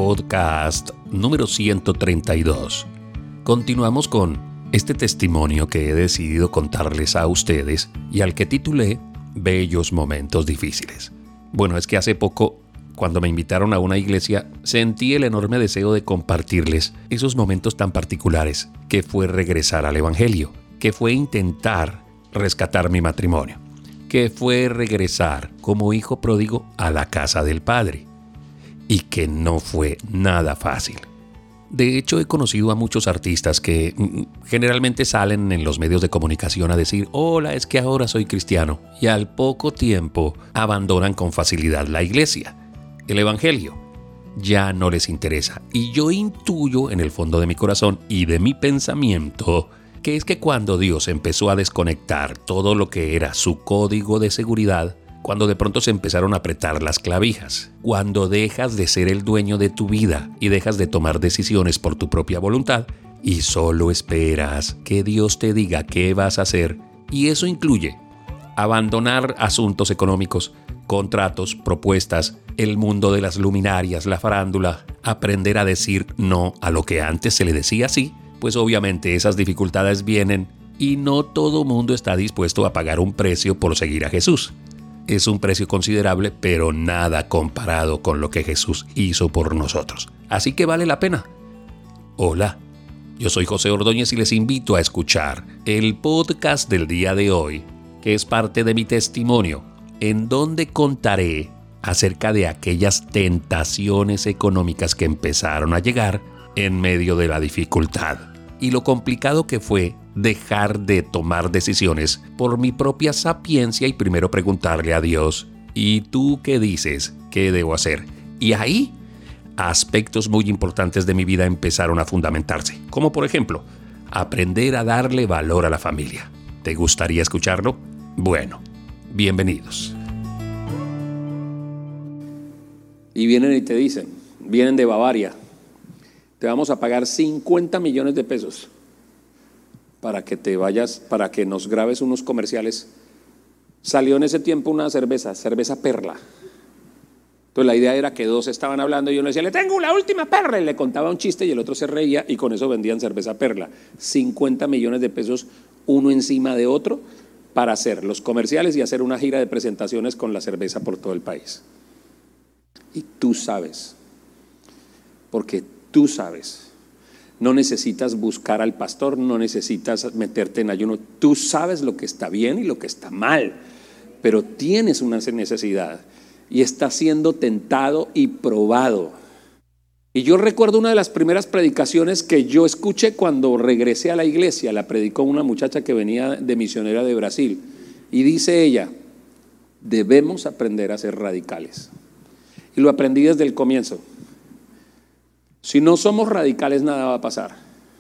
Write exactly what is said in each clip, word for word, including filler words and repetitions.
podcast número ciento treinta y dos. Continuamos con este testimonio que he decidido contarles a ustedes y al que titulé Bellos Momentos Difíciles. Bueno, es que hace poco, cuando me invitaron a una iglesia, sentí el enorme deseo de compartirles esos momentos tan particulares que fue regresar al Evangelio, que fue intentar rescatar mi matrimonio, que fue regresar como hijo pródigo a la casa del Padre, y que no fue nada fácil. De hecho, he conocido a muchos artistas que mm, generalmente salen en los medios de comunicación a decir: hola, es que ahora soy cristiano, y al poco tiempo abandonan con facilidad la iglesia. El Evangelio ya no les interesa, y yo intuyo en el fondo de mi corazón y de mi pensamiento que es que cuando Dios empezó a desconectar todo lo que era su código de seguridad, cuando de pronto se empezaron a apretar las clavijas, cuando dejas de ser el dueño de tu vida y dejas de tomar decisiones por tu propia voluntad y solo esperas que Dios te diga qué vas a hacer, y eso incluye abandonar asuntos económicos, contratos, propuestas, el mundo de las luminarias, la farándula, aprender a decir no a lo que antes se le decía sí, pues obviamente esas dificultades vienen y no todo mundo está dispuesto a pagar un precio por seguir a Jesús. Es un precio considerable, pero nada comparado con lo que Jesús hizo por nosotros. Así que vale la pena. Hola, yo soy José Ordóñez y les invito a escuchar el podcast del día de hoy, que es parte de mi testimonio, en donde contaré acerca de aquellas tentaciones económicas que empezaron a llegar en medio de la dificultad, y lo complicado que fue dejar de tomar decisiones por mi propia sapiencia y primero preguntarle a Dios: ¿y tú qué dices? ¿Qué debo hacer? Y ahí, aspectos muy importantes de mi vida empezaron a fundamentarse, como por ejemplo, aprender a darle valor a la familia. ¿Te gustaría escucharlo? Bueno, bienvenidos. Y vienen y te dicen, vienen de Bavaria: te vamos a pagar cincuenta millones de pesos para que te vayas, para que nos grabes unos comerciales. Salió en ese tiempo una cerveza, cerveza Perla. Entonces la idea era que dos estaban hablando y uno decía: le tengo la última Perla, y le contaba un chiste y el otro se reía, y con eso vendían cerveza Perla. cincuenta millones de pesos uno encima de otro para hacer los comerciales y hacer una gira de presentaciones con la cerveza por todo el país. Y tú sabes, porque tú sabes, no necesitas buscar al pastor, no necesitas meterte en ayuno. Tú sabes lo que está bien y lo que está mal, pero tienes una necesidad y estás siendo tentado y probado. Y yo recuerdo una de las primeras predicaciones que yo escuché cuando regresé a la iglesia. La predicó una muchacha que venía de misionera de Brasil, y dice ella: debemos aprender a ser radicales. Y lo aprendí desde el comienzo. Si no somos radicales, nada va a pasar.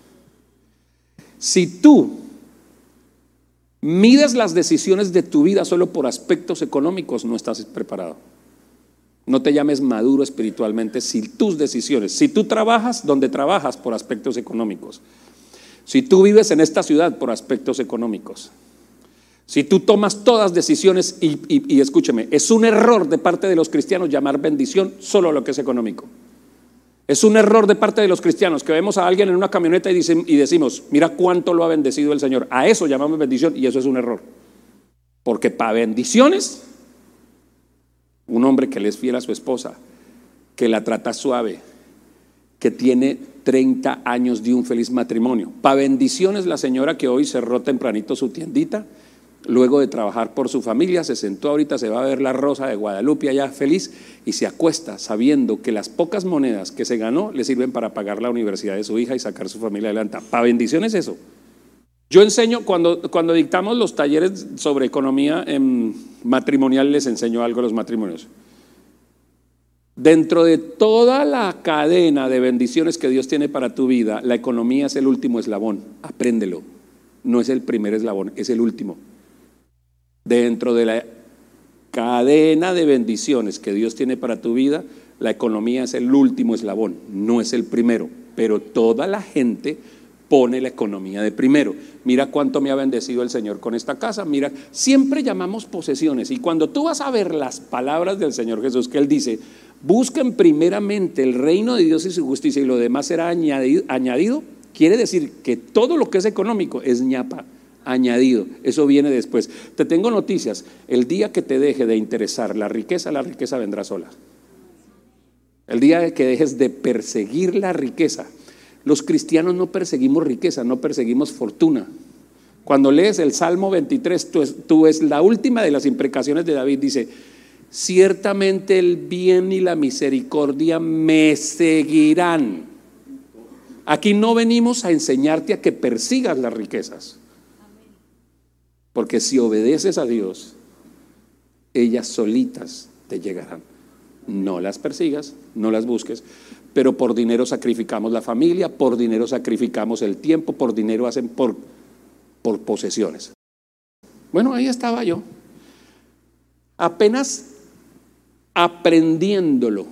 Si tú mides las decisiones de tu vida solo por aspectos económicos, no estás preparado. No te llames maduro espiritualmente si tus decisiones, si tú trabajas donde trabajas por aspectos económicos, si tú vives en esta ciudad por aspectos económicos, si tú tomas todas decisiones y, y, y escúcheme, es un error de parte de los cristianos llamar bendición solo lo que es económico. Es un error de parte de los cristianos que vemos a alguien en una camioneta y, dicen, y decimos: mira cuánto lo ha bendecido el Señor. A eso llamamos bendición, y eso es un error. Porque para bendiciones, un hombre que le es fiel a su esposa, que la trata suave, que tiene treinta años de un feliz matrimonio. Para bendiciones, la señora que hoy cerró tempranito su tiendita, luego de trabajar por su familia, se sentó ahorita, se va a ver la Rosa de Guadalupe allá feliz, y se acuesta sabiendo que las pocas monedas que se ganó le sirven para pagar la universidad de su hija y sacar su familia adelante. Para bendiciones eso. Yo enseño, cuando, cuando dictamos los talleres sobre economía en matrimonial, les enseño algo a los matrimonios. Dentro de toda la cadena de bendiciones que Dios tiene para tu vida, la economía es el último eslabón. Apréndelo. No es el primer eslabón, es el último. Dentro de la cadena de bendiciones que Dios tiene para tu vida, la economía es el último eslabón, no es el primero. Pero toda la gente pone la economía de primero. Mira cuánto me ha bendecido el Señor con esta casa. Mira, siempre llamamos posesiones, y cuando tú vas a ver las palabras del Señor Jesús, que Él dice: Busquen primeramente el reino de Dios y su justicia y lo demás será añadido, añadido. Quiere decir que todo lo que es económico es ñapa, añadido. Eso viene después. Te tengo noticias. El día que te deje de interesar la riqueza, la riqueza vendrá sola. El día que dejes de perseguir la riqueza. Los cristianos no perseguimos riqueza, no perseguimos fortuna. Cuando lees el Salmo veintitrés, tú es, tú es la última de las imprecaciones de David, dice: ciertamente el bien y la misericordia me seguirán. Aquí no venimos a enseñarte a que persigas las riquezas, porque si obedeces a Dios, ellas solitas te llegarán. No las persigas, no las busques, pero por dinero sacrificamos la familia, por dinero sacrificamos el tiempo, por dinero hacen por, por posesiones. Bueno, ahí estaba yo, apenas aprendiéndolo,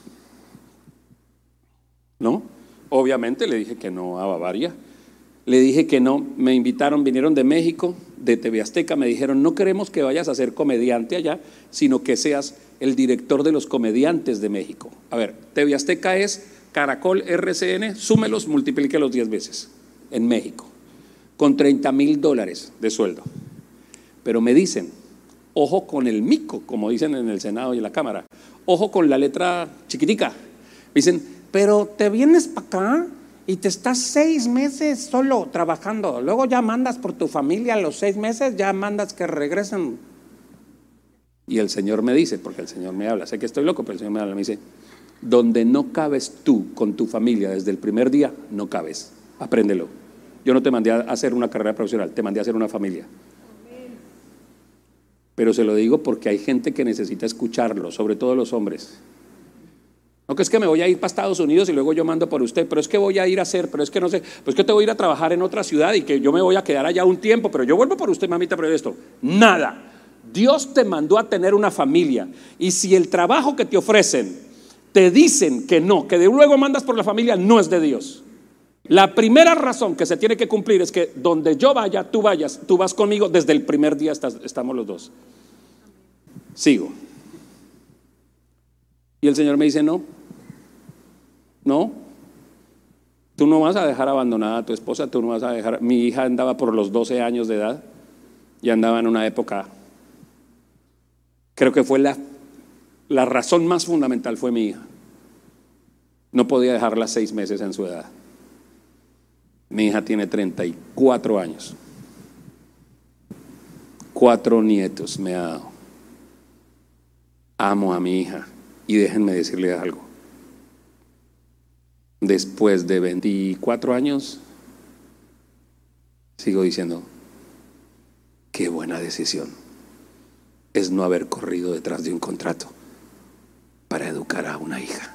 ¿no? Obviamente le dije que no a Bavaria, le dije que no, me invitaron, vinieron de México, de T V Azteca, me dijeron: no queremos que vayas a ser comediante allá, sino que seas el director de los comediantes de México. A ver, T V Azteca es Caracol, R C N, súmelos, multiplíquelos diez veces en México, con treinta mil dólares de sueldo. Pero me dicen: ojo con el mico, como dicen en el Senado y en la Cámara, ojo con la letra chiquitica. Me dicen: pero te vienes para acá y te estás seis meses solo trabajando, luego ya mandas por tu familia, a los seis meses ya mandas que regresen. Y el Señor me dice, porque el Señor me habla, sé que estoy loco, pero el Señor me habla, me dice: donde no cabes tú con tu familia desde el primer día, no cabes, apréndelo. Yo no te mandé a hacer una carrera profesional, te mandé a hacer una familia. Pero se lo digo porque hay gente que necesita escucharlo, sobre todo los hombres. No, que es que me voy a ir para Estados Unidos y luego yo mando por usted, pero es que voy a ir a hacer, pero es que no sé, pues que te voy a ir a trabajar en otra ciudad y que yo me voy a quedar allá un tiempo, pero yo vuelvo por usted, mamita, pero esto, nada. Dios te mandó a tener una familia, y si el trabajo que te ofrecen te dicen que no, que de luego mandas por la familia, no es de Dios. La primera razón que se tiene que cumplir es que donde yo vaya, tú vayas, tú vas conmigo, desde el primer día estás, estamos los dos. Sigo. Y el Señor me dice: no, no, tú no vas a dejar abandonada a tu esposa, tú no vas a dejar. Mi hija andaba por los doce años de edad y andaba en una época, creo que fue la, la razón más fundamental fue mi hija. No podía dejarla seis meses en su edad. Mi hija tiene treinta y cuatro años, cuatro nietos me ha dado. Amo a mi hija, y déjenme decirle algo: después de veinticuatro años sigo diciendo: qué buena decisión es no haber corrido detrás de un contrato para educar a una hija.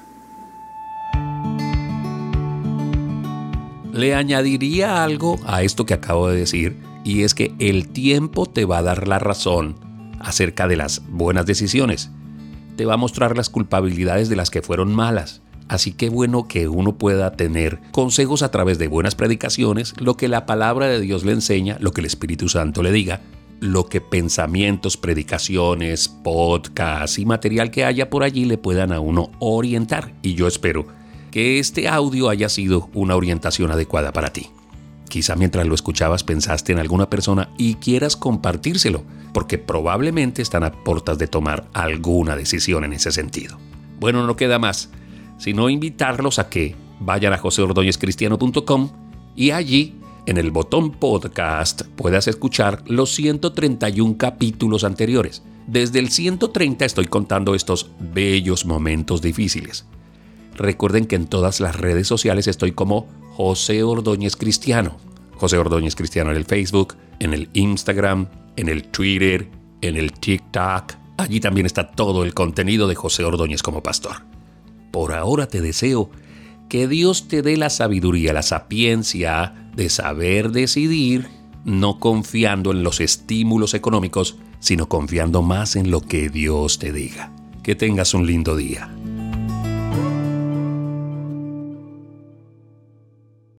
Le añadiría algo a esto que acabo de decir, y es que el tiempo te va a dar la razón acerca de las buenas decisiones. Te va a mostrar las culpabilidades de las que fueron malas. Así que bueno que uno pueda tener consejos a través de buenas predicaciones, lo que la palabra de Dios le enseña, lo que el Espíritu Santo le diga, lo que pensamientos, predicaciones, podcasts y material que haya por allí le puedan a uno orientar. Y yo espero que este audio haya sido una orientación adecuada para ti. Quizá mientras lo escuchabas pensaste en alguna persona y quieras compartírselo, porque probablemente están a puertas de tomar alguna decisión en ese sentido. Bueno, no queda más sino invitarlos a que vayan a jose ordóñez cristiano punto com y allí, en el botón podcast, puedas escuchar los ciento treinta y uno capítulos anteriores. Desde el ciento treinta estoy contando estos bellos momentos difíciles. Recuerden que en todas las redes sociales estoy como José Ordóñez Cristiano. José Ordóñez Cristiano en el Facebook, en el Instagram, en el Twitter, en el TikTok. Allí también está todo el contenido de José Ordóñez como pastor. Por ahora te deseo que Dios te dé la sabiduría, la sapiencia de saber decidir, no confiando en los estímulos económicos, sino confiando más en lo que Dios te diga. Que tengas un lindo día.